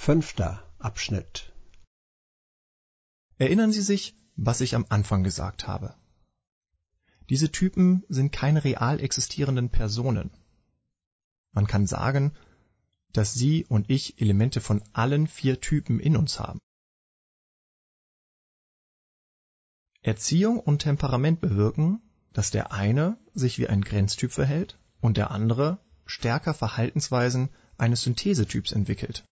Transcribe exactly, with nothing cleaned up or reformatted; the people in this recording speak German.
Fünfter Abschnitt. Erinnern Sie sich, was ich am Anfang gesagt habe. Diese Typen sind keine real existierenden Personen. Man kann sagen, dass Sie und ich Elemente von allen vier Typen in uns haben. Erziehung und Temperament bewirken, dass der eine sich wie ein Grenztyp verhält und der andere stärker Verhaltensweisen eines Synthesetyps entwickelt.